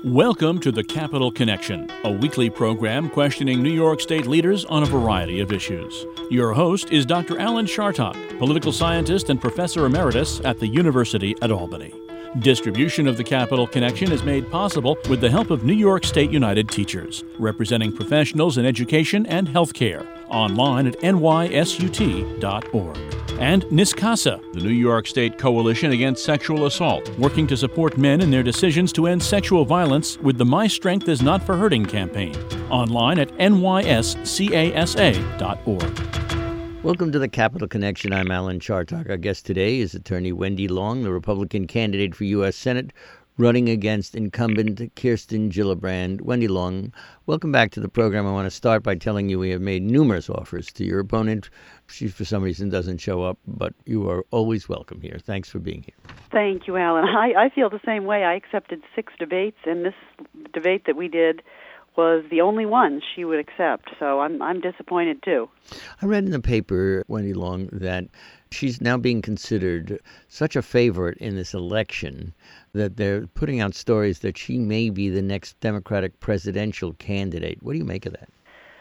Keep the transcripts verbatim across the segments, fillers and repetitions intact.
Welcome to the Capital Connection, a weekly program questioning New York State leaders on a variety of issues. Your host is Doctor Alan Chartock, political scientist and professor emeritus at the University at Albany. Distribution of the Capital Connection is made possible with the help of New York State United Teachers, representing professionals in education and healthcare, online at N Y S U T dot org. And NYSCASA, the New York State Coalition Against Sexual Assault, working to support men in their decisions to end sexual violence with the My Strength Is Not for Hurting campaign, online at N Y S C A S A dot org. Welcome to the Capital Connection. I'm Alan Chartock. Our guest today is attorney Wendy Long, the Republican candidate for U S Senate, running against incumbent Kirsten Gillibrand. Wendy Long, welcome back to the program. I want to start by telling you we have made numerous offers to your opponent. She, for some reason, doesn't show up, but you are always welcome here. Thanks for being here. Thank you, Alan. I, I feel the same way. I accepted six debates, and this debate that we did was the only one she would accept, so I'm I'm disappointed too. I read in the paper, Wendy Long, that she's now being considered such a favorite in this election that they're putting out stories that she may be the next Democratic presidential candidate. What do you make of that?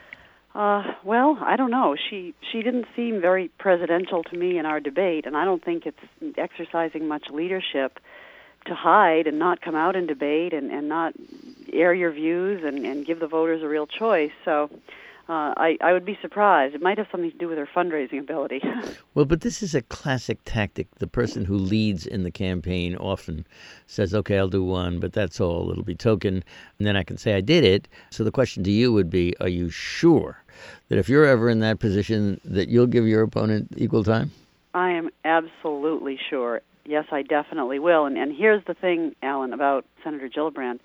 Uh, well, I don't know. She she didn't seem very presidential to me in our debate, and I don't think it's exercising much leadership to hide and not come out and debate and, and not air your views and, and give the voters a real choice. So uh, I, I would be surprised. It might have something to do with her fundraising ability. Well, but this is a classic tactic. The person who leads in the campaign often says, okay, I'll do one, but that's all. It'll be token, and then I can say I did it. So the question to you would be, are you sure that if you're ever in that position that you'll give your opponent equal time? I am absolutely sure. Yes, I definitely will. And, and here's the thing, Alan, about Senator Gillibrand.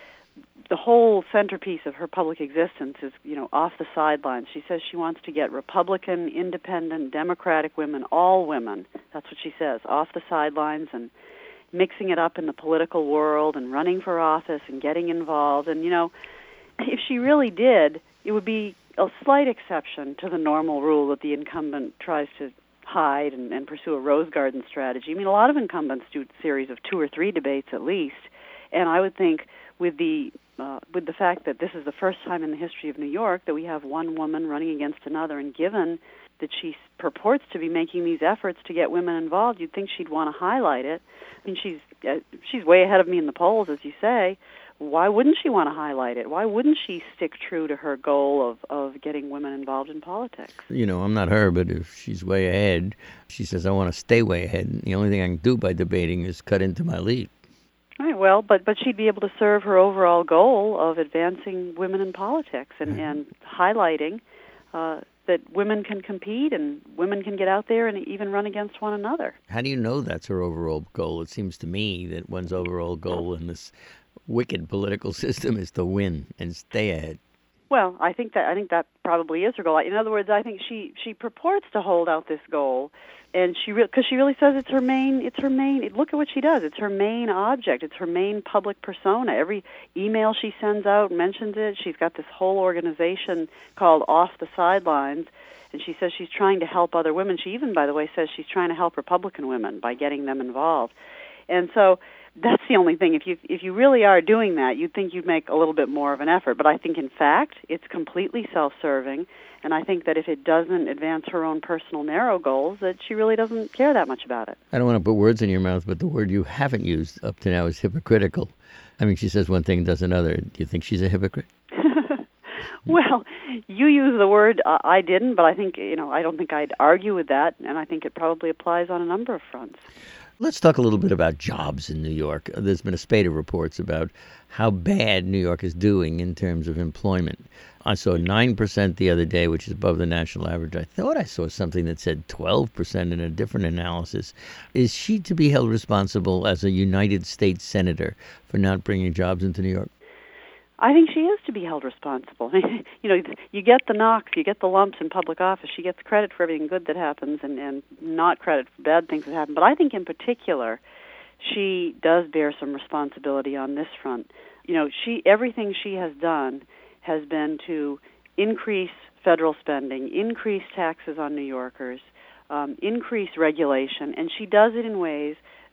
The whole centerpiece of her public existence is, you know, off the sidelines. She says she wants to get Republican, independent, Democratic women, all women, that's what she says, off the sidelines and mixing it up in the political world and running for office and getting involved. And, you know, if she really did, it would be a slight exception to the normal rule that the incumbent tries to hide and, and pursue a rose garden strategy. I mean, a lot of incumbents do a series of two or three debates at least, and I would think with the uh, with the fact that this is the first time in the history of New York that we have one woman running against another, and given that she purports to be making these efforts to get women involved, you'd think she'd want to highlight it. I mean, she's uh, she's way ahead of me in the polls, as you say. Why wouldn't she want to highlight it? Why wouldn't she stick true to her goal of, of getting women involved in politics? You know, I'm not her, but if she's way ahead, she says, I want to stay way ahead. And the only thing I can do by debating is cut into my lead. All right, well, but, but she'd be able to serve her overall goal of advancing women in politics and, mm-hmm. and highlighting uh, that women can compete and women can get out there and even run against one another. How do you know that's her overall goal? It seems to me that one's overall goal in this wicked political system is to win and stay ahead. Well, I think that I think that probably is her goal. In other words, I think she, she purports to hold out this goal, and she because re- she really says it's her main it's her main. Look at what she does. It's her main object. It's her main public persona. Every email she sends out mentions it. She's got this whole organization called Off the Sidelines, and she says she's trying to help other women. She even, by the way, says she's trying to help Republican women by getting them involved, and so. That's the only thing. If you if you really are doing that, you'd think you'd make a little bit more of an effort. But I think, in fact, it's completely self-serving, and I think that if it doesn't advance her own personal narrow goals, that she really doesn't care that much about it. I don't want to put words in your mouth, but the word you haven't used up to now is hypocritical. I mean, she says one thing, does another. Do you think she's a hypocrite? Well, you use the word, uh, I didn't, but I think, you know, I don't think I'd argue with that, and I think it probably applies on a number of fronts. Let's talk a little bit about jobs in New York. There's been a spate of reports about how bad New York is doing in terms of employment. I saw nine percent the other day, which is above the national average. I thought I saw something that said twelve percent in a different analysis. Is she to be held responsible as a United States senator for not bringing jobs into New York? I think she is to be held responsible. You know, you get the knocks, you get the lumps in public office. She gets credit for everything good that happens and, and not credit for bad things that happen. But I think in particular, she does bear some responsibility on this front. You know, she everything she has done has been to increase federal spending, increase taxes on New Yorkers, um, increase regulation, and she does it in ways that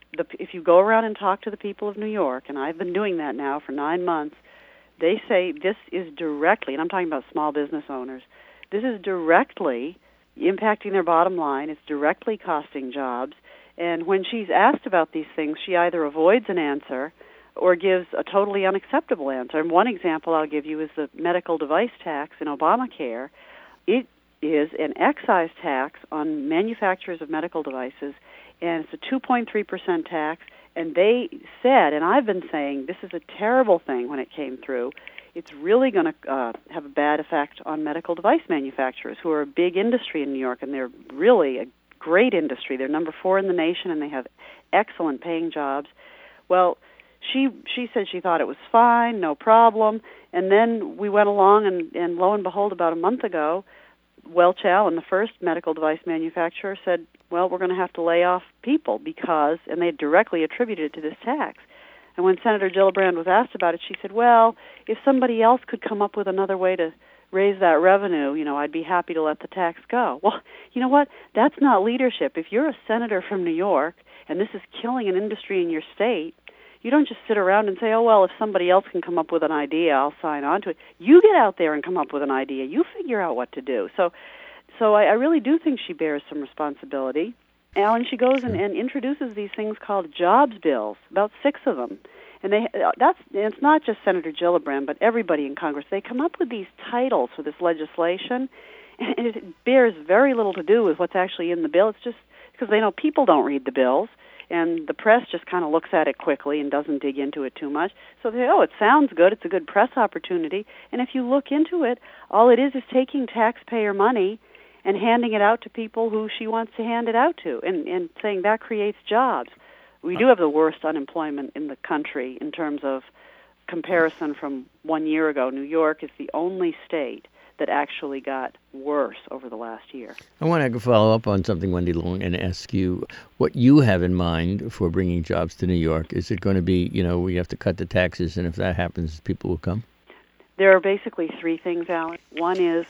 the, if you go around and talk to the people of New York, and I've been doing that now for nine months, they say this is directly, and I'm talking about small business owners, this is directly impacting their bottom line. It's directly costing jobs. And when she's asked about these things, she either avoids an answer or gives a totally unacceptable answer. And one example I'll give you is the medical device tax in Obamacare. It is an excise tax on manufacturers of medical devices, and it's a two point three percent tax. And they said, and I've been saying, this is a terrible thing when it came through. It's really going to uh, have a bad effect on medical device manufacturers, who are a big industry in New York, and they're really a great industry. They're number four in the nation, and they have excellent paying jobs. Well, she she said she thought it was fine, no problem. And then we went along, and, and lo and behold, about a month ago, Welch Allyn, the first medical device manufacturer, said, well, we're going to have to lay off people because, and they directly attributed it to this tax. And when Senator Gillibrand was asked about it, she said, well, if somebody else could come up with another way to raise that revenue, you know, I'd be happy to let the tax go. Well, you know what? That's not leadership. If you're a senator from New York and this is killing an industry in your state, you don't just sit around and say, oh, well, if somebody else can come up with an idea, I'll sign on to it. You get out there and come up with an idea. You figure out what to do. So so I, I really do think she bears some responsibility. Alan, she goes and, and introduces these things called jobs bills, about six of them. And they that's it's not just Senator Gillibrand, but everybody in Congress. They come up with these titles for this legislation, and it bears very little to do with what's actually in the bill. It's just because they know people don't read the bills, and the press just kind of looks at it quickly and doesn't dig into it too much. So they say, oh, it sounds good. It's a good press opportunity. And if you look into it, all it is is taking taxpayer money and handing it out to people who she wants to hand it out to, and, and saying that creates jobs. We do have the worst unemployment in the country in terms of comparison from one year ago. New York is the only state that actually got worse over the last year. I want to follow up on something, Wendy Long, and ask you what you have in mind for bringing jobs to New York. Is it going to be, you know, we have to cut the taxes, and if that happens, people will come? There are basically three things, Alan. One is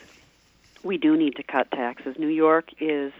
we do need to cut taxes. New York is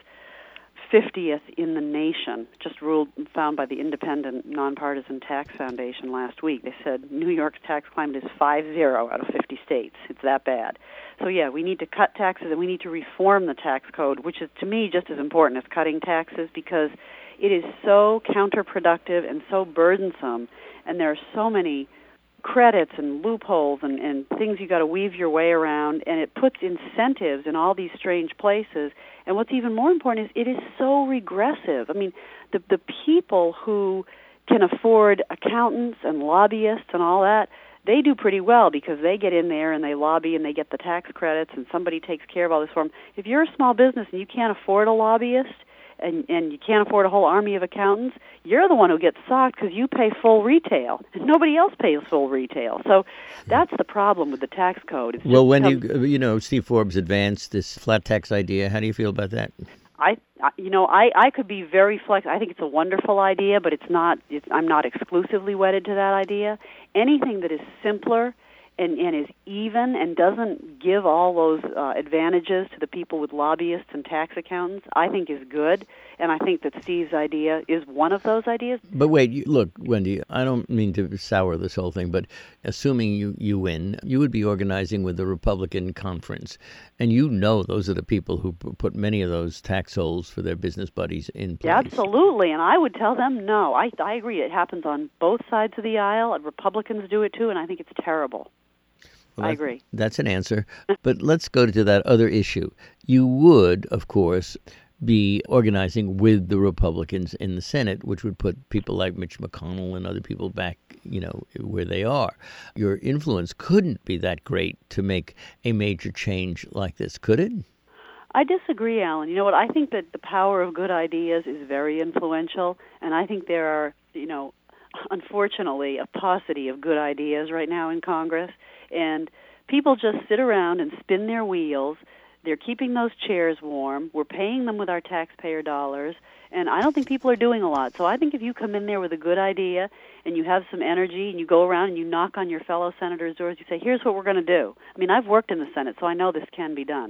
fiftieth in the nation, just ruled found by the Independent Nonpartisan Tax Foundation last week. They said New York's tax climate is five zero out of fifty states. It's that bad. So yeah, we need to cut taxes, and we need to reform the tax code, which is to me just as important as cutting taxes, because it is so counterproductive and so burdensome, and there are so many credits and loopholes and, and things you got to weave your way around, and it puts incentives in all these strange places. And what's even more important is it is so regressive. I mean, the the people who can afford accountants and lobbyists and all that, they do pretty well because they get in there and they lobby and they get the tax credits and somebody takes care of all this for them. If you're a small business and you can't afford a lobbyist and, and you can't afford a whole army of accountants, you're the one who gets socked because you pay full retail and nobody else pays full retail. So that's the problem with the tax code. It's well, when become, you, you know, Steve Forbes advanced this flat tax idea. How do you feel about that? I, you know, I, I could be very flexible. I think it's a wonderful idea, but it's not. It's, I'm not exclusively wedded to that idea. Anything that is simpler and, and is even and doesn't give all those uh, advantages to the people with lobbyists and tax accountants, I think is good. And I think that Steve's idea is one of those ideas. But wait, you, look, Wendy, I don't mean to sour this whole thing, but assuming you, you win, you would be organizing with the Republican conference. And you know those are the people who put many of those tax holes for their business buddies in place. Yeah, absolutely. And I would tell them, no, I, I agree. It happens on both sides of the aisle. And Republicans do it too, and I think it's terrible. Well, I agree. That's an answer. But let's go to that other issue. You would, of course, be organizing with the Republicans in the Senate, which would put people like Mitch McConnell and other people back, you know, where they are. Your influence couldn't be that great to make a major change like this, could it? I disagree, Alan. You know what? I think that the power of good ideas is very influential, and I think there are, you know, unfortunately, a paucity of good ideas right now in Congress, and people just sit around and spin their wheels. They're keeping those chairs warm. We're paying them with our taxpayer dollars, and I don't think people are doing a lot. So I think if you come in there with a good idea and you have some energy and you go around and you knock on your fellow senators' doors, you say, here's what we're going to do. I mean, I've worked in the Senate, so I know this can be done.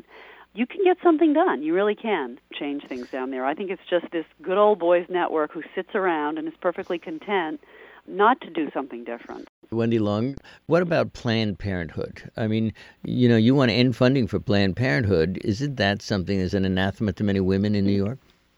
you can get something done. You really can change things down there. I think it's just this good old boys network who sits around and is perfectly content not to do something different. Wendy Long, what about Planned Parenthood? I mean, you know, you want to end funding for Planned Parenthood. Isn't that something as an anathema to many women in New York?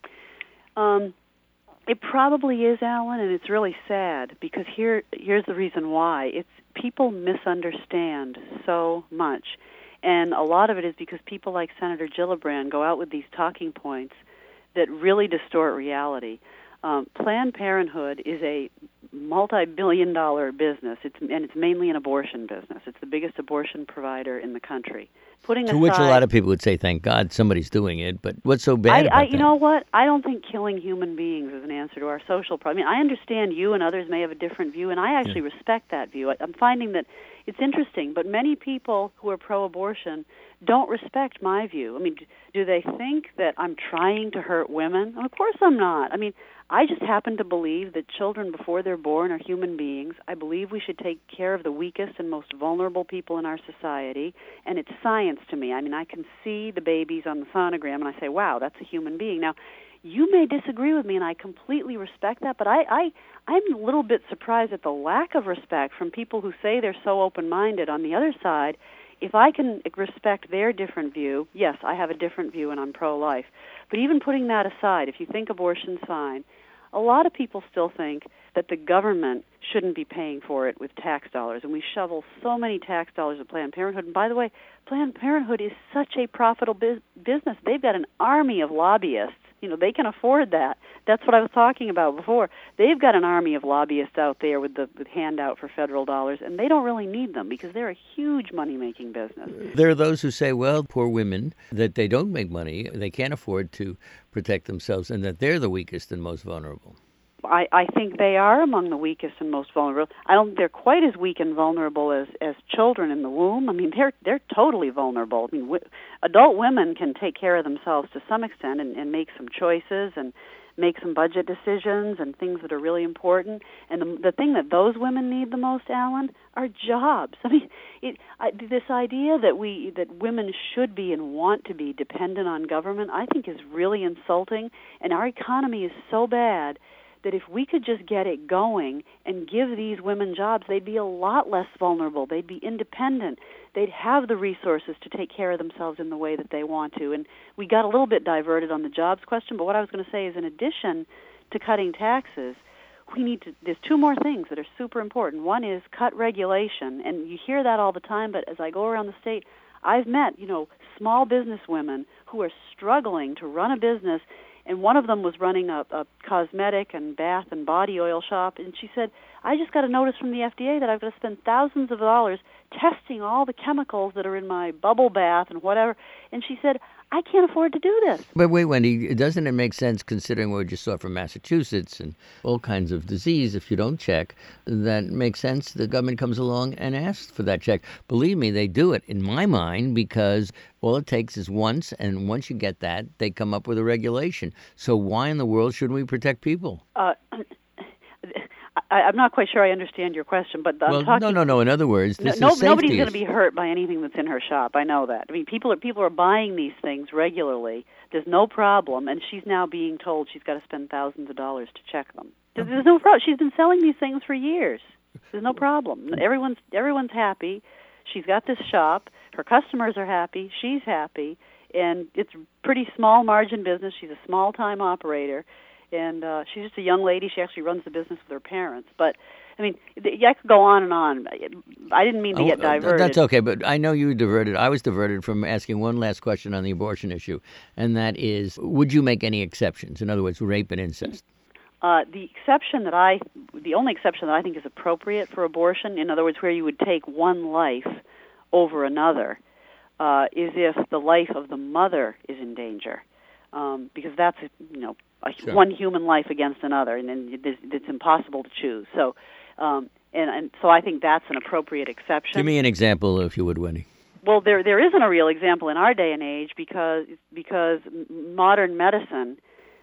Um, it probably is, Alan, and it's really sad because here, here's the reason why. It's people misunderstand so much, and a lot of it is because people like Senator Gillibrand go out with these talking points that really distort reality. Um, Planned Parenthood is a multi-billion dollar business, it's, and it's mainly an abortion business. It's the biggest abortion provider in the country. Putting to aside, which a lot of people would say, thank God somebody's doing it, but what's so bad I, about I, that? You know what? I don't think killing human beings is an answer to our social problem. I mean, I understand you and others may have a different view, and I actually yeah. respect that view. I, I'm finding that it's interesting, but many people who are pro-abortion don't respect my view. I mean, do they think that I'm trying to hurt women? Of course I'm not. I mean, I just happen to believe that children before they're born are human beings. I believe we should take care of the weakest and most vulnerable people in our society, and it's science to me. I mean, I can see the babies on the sonogram, and I say, wow, that's a human being. Now, you may disagree with me, and I completely respect that, but I, I, I'm a little bit surprised at the lack of respect from people who say they're so open-minded. On the other side, if I can respect their different view, yes, I have a different view and I'm pro-life. But even putting that aside, if you think abortion's fine, a lot of people still think that the government shouldn't be paying for it with tax dollars, and we shovel so many tax dollars at Planned Parenthood. And by the way, Planned Parenthood is such a profitable biz- business. They've got an army of lobbyists. You know, they can afford that. That's what I was talking about before. They've got an army of lobbyists out there with the with handout for federal dollars, and they don't really need them because they're a huge money-making business. There are those who say, well, poor women, that they don't make money, they can't afford to protect themselves, and that they're the weakest and most vulnerable. I, I think they are among the weakest and most vulnerable. I don't think they're quite as weak and vulnerable as, as children in the womb. I mean, they're they're totally vulnerable. I mean, w- adult women can take care of themselves to some extent and, and make some choices and make some budget decisions and things that are really important. And the, the thing that those women need the most, Alan, are jobs. I mean, it, I, this idea that we that women should be and want to be dependent on government, I think, is really insulting. And our economy is so bad that if we could just get it going and give these women jobs, they'd be a lot less vulnerable. They'd be independent. They'd have the resources to take care of themselves in the way that they want to. And we got a little bit diverted on the jobs question, but what I was going to say is in addition to cutting taxes, we need to, there's two more things that are super important. One is cut regulation, and you hear that all the time, but as I go around the state, I've met, you know, small business women who are struggling to run a business. And one of them was running a, a cosmetic and bath and body oil shop, and she said, I just got a notice from the F D A that I've got to spend thousands of dollars testing all the chemicals that are in my bubble bath and whatever. And she said, I can't afford to do this. But wait, Wendy, doesn't it make sense, considering what we just saw from Massachusetts and all kinds of disease, if you don't check, that makes sense the government comes along and asks for that check. Believe me, they do it, in my mind, because all it takes is once, and once you get that, they come up with a regulation. So why in the world shouldn't we protect people? Uh, I, I'm not quite sure I understand your question, but I'm well, talking... no, no, no. In other words, this no, is safety. Nobody's going to be hurt by anything that's in her shop. I know that. I mean, people are people are buying these things regularly. There's no problem, and she's now being told she's got to spend thousands of dollars to check them. There's no problem. She's been selling these things for years. There's no problem. Everyone's everyone's happy. She's got this shop. Her customers are happy. She's happy, and it's a pretty small margin business. She's a small time operator. And uh, she's just a young lady. She actually runs the business with her parents. But, I mean, I could go on and on. I didn't mean to get diverted. That's okay, but I know you diverted. I was diverted from asking one last question on the abortion issue, and that is, would you make any exceptions? In other words, rape and incest. Uh, the exception that I, the only exception that I think is appropriate for abortion, in other words, where you would take one life over another, uh, is if the life of the mother is in danger. Um, because that's, you know, a, sure. one human life against another, and then it's, it's impossible to choose. So, um, and, and so I think that's an appropriate exception. Give me an example, if you would, Wendy. Well, there there isn't a real example in our day and age because because modern medicine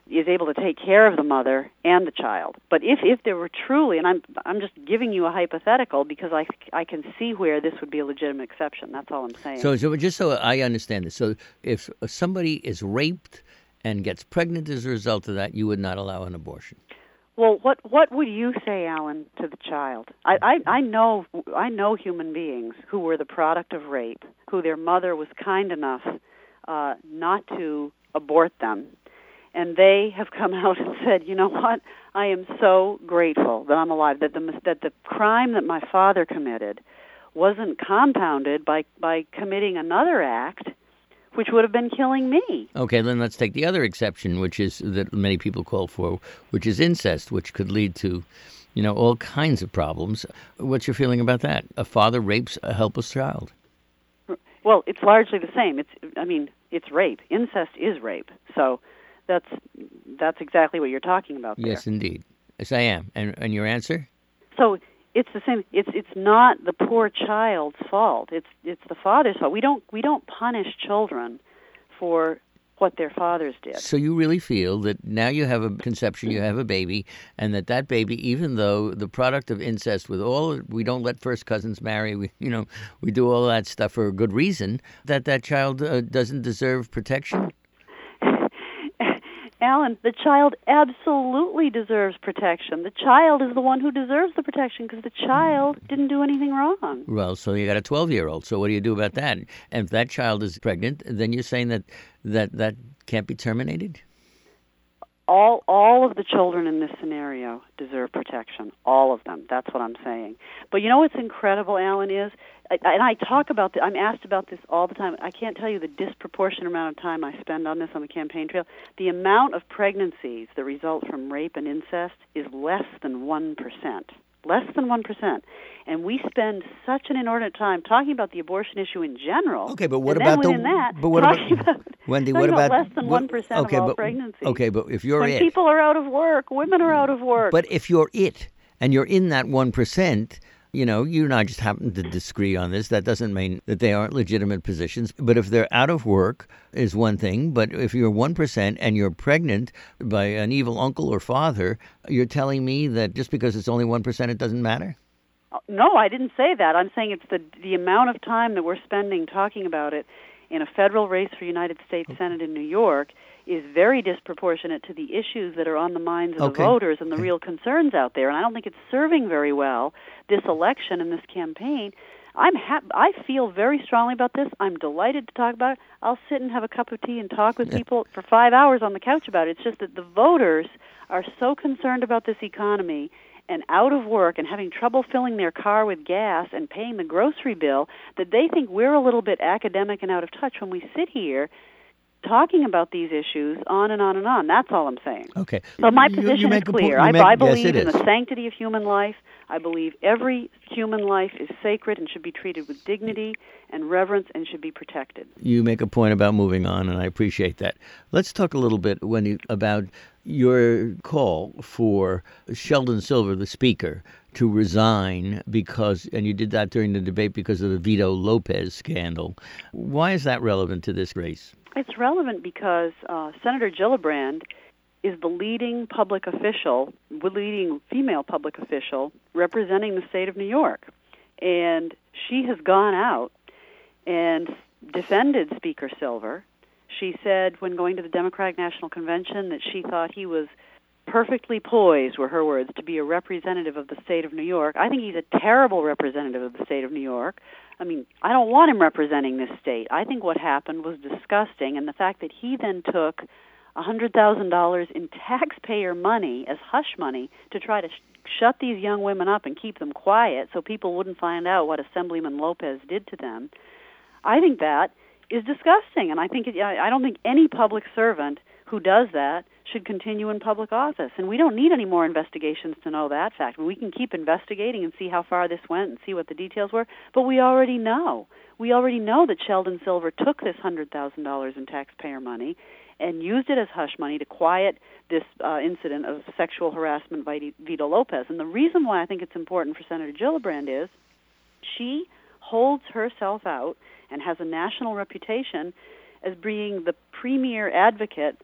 is able to take care of the mother and the child. But if, if there were truly, and I'm I'm just giving you a hypothetical because I, I can see where this would be a legitimate exception. That's all I'm saying. So, so just so I understand this, so if somebody is raped and gets pregnant as a result of that, you would not allow an abortion? Well, what what would you say, Alan, to the child? I, I, I know I know human beings who were the product of rape, who their mother was kind enough uh, not to abort them. And they have come out and said, you know what, I am so grateful that I'm alive, that the that the crime that my father committed wasn't compounded by, by committing another act, which would have been killing me. Okay, then let's take the other exception, which is that many people call for, which is incest, which could lead to, you know, all kinds of problems. What's your feeling about that? A father rapes a helpless child. Well, it's largely the same. It's, I mean, it's rape. Incest is rape. So that's that's exactly what you're talking about there. Yes, indeed. Yes, I am. And and your answer? So it's the same. It's it's not the poor child's fault. It's it's the father's fault. We don't we don't punish children for what their fathers did. So you really feel that now you have a conception, you have a baby, and that that baby, even though the product of incest, with all, we don't let first cousins marry, we you know we do all that stuff for a good reason, that that child uh, doesn't deserve protection? Alan, the child absolutely deserves protection. The child is the one who deserves the protection because the child didn't do anything wrong. Well, so you got a twelve-year-old. So what do you do about that? And if that child is pregnant, then you're saying that that, that can't be terminated? All all of the children in this scenario deserve protection. All of them. That's what I'm saying. But you know what's incredible, Alan, is, and I talk about this, I'm asked about this all the time. I can't tell you the disproportionate amount of time I spend on this on the campaign trail. The amount of pregnancies that result from rape and incest is less than one percent. Less than one percent. And we spend such an inordinate time talking about the abortion issue in general. Okay, but what and about then the... within that, but what talking about, about, Wendy, talking what about about... less than what, one percent okay, of all but, pregnancies. Okay, but if you're when it... people are out of work, women are out of work. But if you're it, and you're in that one percent... You know, you and I just happen to disagree on this. That doesn't mean that they aren't legitimate positions. But if they're out of work is one thing. But if you're one percent and you're pregnant by an evil uncle or father, you're telling me that just because it's only one percent, it doesn't matter? No, I didn't say that. I'm saying it's the the amount of time that we're spending talking about it in a federal race for United States Senate in New York is very disproportionate to the issues that are on the minds of okay. the voters and the okay. real concerns out there. And I don't think it's serving very well this election and this campaign. I'm ha- I feel very strongly about this. I'm delighted to talk about it. I'll sit and have a cup of tea and talk with people for five hours on the couch about it. It's just that the voters are so concerned about this economy and out of work and having trouble filling their car with gas and paying the grocery bill that they think we're a little bit academic and out of touch when we sit here talking about these issues on and on and on. That's all I'm saying. Okay. So my You- position you is make a clear. po- you I, make- I yes, believe it in is. the sanctity of human life. I believe every human life is sacred and should be treated with dignity and reverence and should be protected. You make a point about moving on, and I appreciate that. Let's talk a little bit, Wendy, about your call for Sheldon Silver, the Speaker, to resign because, and you did that during the debate because of the Vito Lopez scandal. Why is that relevant to this race? It's relevant because uh, Senator Gillibrand is the leading public official, the leading female public official representing the state of New York. And she has gone out and defended Speaker Silver. She said when going to the Democratic National Convention that she thought he was perfectly poised, were her words, to be a representative of the state of New York. I think he's a terrible representative of the state of New York. I mean, I don't want him representing this state. I think what happened was disgusting, and the fact that he then took one hundred thousand dollars in taxpayer money as hush money to try to sh- shut these young women up and keep them quiet so people wouldn't find out what Assemblyman Lopez did to them, I think that is disgusting, and I think it, I don't think any public servant who does that should continue in public office. And we don't need any more investigations to know that fact. We can keep investigating and see how far this went and see what the details were, but we already know. We already know that Sheldon Silver took this one hundred thousand dollars in taxpayer money and used it as hush money to quiet this uh, incident of sexual harassment by Vito Lopez. And the reason why I think it's important for Senator Gillibrand is she holds herself out and has a national reputation as being the premier advocate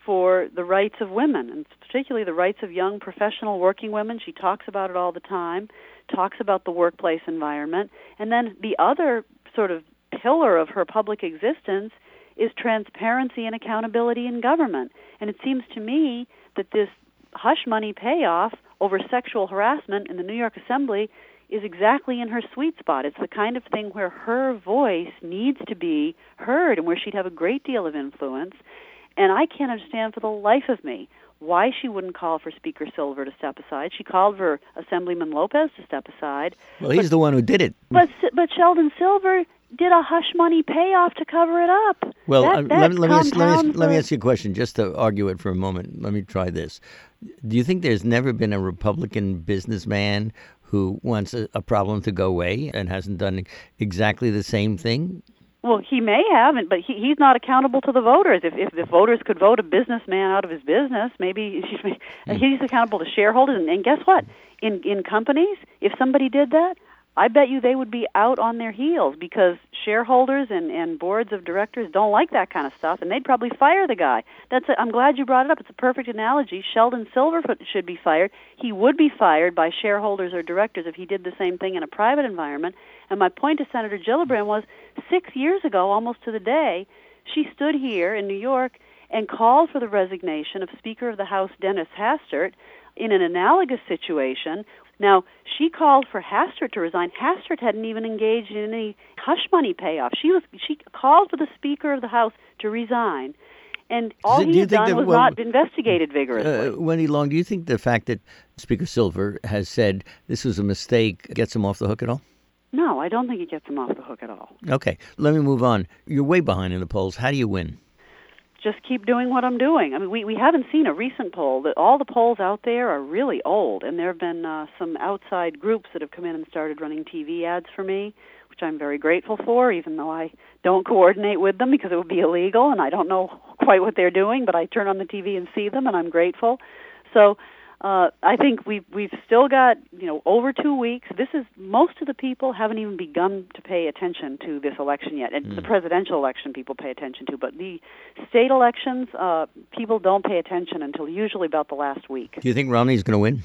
for the rights of women, and particularly the rights of young professional working women. She talks about it all the time, talks about the workplace environment. And then the other sort of pillar of her public existence is transparency and accountability in government. And it seems to me that this hush money payoff over sexual harassment in the New York Assembly is exactly in her sweet spot. It's the kind of thing where her voice needs to be heard and where she'd have a great deal of influence. And I can't understand for the life of me why she wouldn't call for Speaker Silver to step aside. She called for Assemblyman Lopez to step aside. Well, he's but, the one who did it. But but Sheldon Silver did a hush money payoff to cover it up. Well, that, uh, that let, me, let, me ask, let, me, let me the... ask you a question, just to argue it for a moment. Let me try this. Do you think there's never been a Republican businessman who wants a, a problem to go away and hasn't done exactly the same thing? Well, he may have, but he, he's not accountable to the voters. If, if the voters could vote a businessman out of his business, maybe mm. he's accountable to shareholders. And, and guess what? In in companies, if somebody did that, I bet you they would be out on their heels because shareholders and, and boards of directors don't like that kind of stuff, and they'd probably fire the guy. That's a, I'm glad you brought it up. It's a perfect analogy. Sheldon Silver should be fired. He would be fired by shareholders or directors if he did the same thing in a private environment. And my point to Senator Gillibrand was six years ago, almost to the day, she stood here in New York and called for the resignation of Speaker of the House Dennis Hastert in an analogous situation. Now, she called for Hastert to resign. Hastert hadn't even engaged in any hush money payoff. She was she called for the Speaker of the House to resign, and all do he had done that, was well, not investigated vigorously. Uh, Wendy Long, do you think the fact that Speaker Silver has said this was a mistake gets him off the hook at all? No, I don't think it gets him off the hook at all. Okay, let me move on. You're way behind in the polls. How do you win? Just keep doing what I'm doing. I mean, we, we haven't seen a recent poll. That all the polls out there are really old, and there have been uh, some outside groups that have come in and started running T V ads for me, which I'm very grateful for, even though I don't coordinate with them because it would be illegal, and I don't know quite what they're doing, but I turn on the T V and see them, and I'm grateful. So uh, I think we've, we've still got, you know, over two weeks. This is, most of the people haven't even begun to pay attention to this election yet. And mm. the presidential election people pay attention to, but the state elections, uh, people don't pay attention until usually about the last week. Do you think Romney's going to win?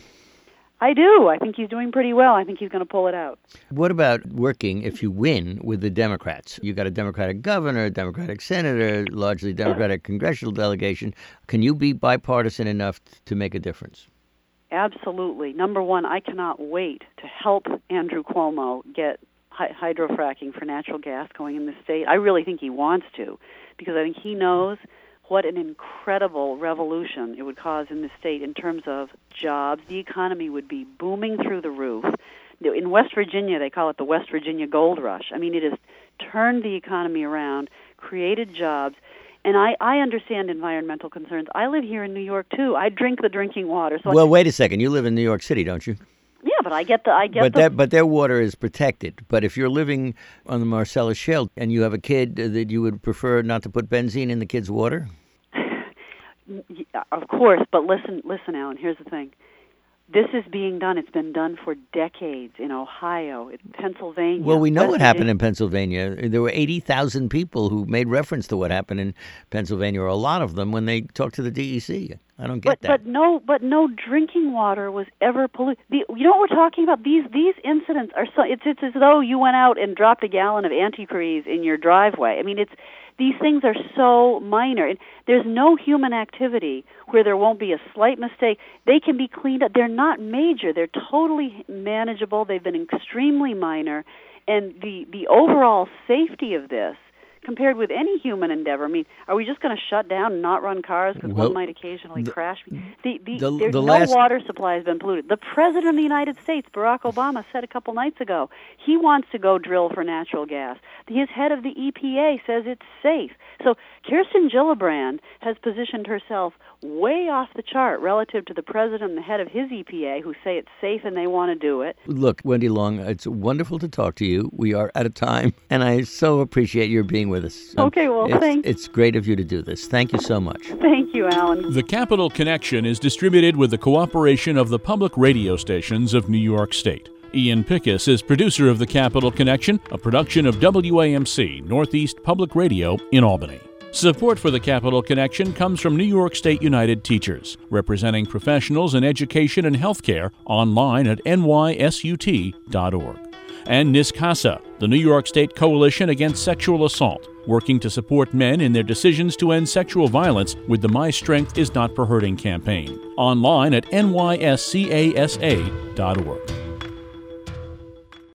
I do. I think he's doing pretty well. I think he's going to pull it out. What about working, if you win, with the Democrats? You got a Democratic governor, a Democratic senator, largely Democratic congressional delegation. Can you be bipartisan enough to make a difference? Absolutely. Number one, I cannot wait to help Andrew Cuomo get hy- hydrofracking for natural gas going in the state. I really think he wants to, because I think he knows what an incredible revolution it would cause in the state in terms of jobs. The economy would be booming through the roof. In West Virginia, they call it the West Virginia Gold Rush. I mean, it has turned the economy around, created jobs. And I, I understand environmental concerns. I live here in New York, too. I drink the drinking water. So well, I, wait a second. You live in New York City, don't you? Yeah, but I get the... I get but, the, that, but their water is protected. But if you're living on the Marcellus Shale and you have a kid that you would prefer not to put benzene in the kid's water? Of course, but listen, listen, Alan, here's the thing. This is being done. It's been done for decades in Ohio, in Pennsylvania. Well, we know West what happened Virginia. in Pennsylvania. There were eighty thousand people who made reference to what happened in Pennsylvania, or a lot of them, when they talked to the D E C. I don't get but, that. But no, but no drinking water was ever polluted. The, you know what we're talking about? These these incidents are so. It's it's as though you went out and dropped a gallon of antifreeze in your driveway. I mean, it's. These things are so minor. And there's no human activity where there won't be a slight mistake. They can be cleaned up. They're not major. They're totally manageable. They've been extremely minor. And the, the overall safety of this, compared with any human endeavor, I mean, are we just going to shut down and not run cars because well, one might occasionally the, crash? The, the, the, there's the no last... water supply has been polluted. The President of the United States, Barack Obama, said a couple nights ago he wants to go drill for natural gas. His head of the E P A says it's safe. So Kirsten Gillibrand has positioned herself way off the chart relative to the President and the head of his E P A, who say it's safe and they want to do it. Look, Wendy Long, it's wonderful to talk to you. We are out of time, and I so appreciate your being with us. Okay, well, it's, thanks. It's great of you to do this. Thank you so much. Thank you, Alan. The Capital Connection is distributed with the cooperation of the public radio stations of New York State. Ian Pickus is producer of The Capital Connection, a production of W A M C Northeast Public Radio in Albany. Support for the Capital Connection comes from New York State United Teachers, representing professionals in education and healthcare, online at N Y S U T dot org. And NISCASA, the New York State Coalition Against Sexual Assault, working to support men in their decisions to end sexual violence with the My Strength Is Not for Hurting campaign. Online at N Y S C A S A dot org.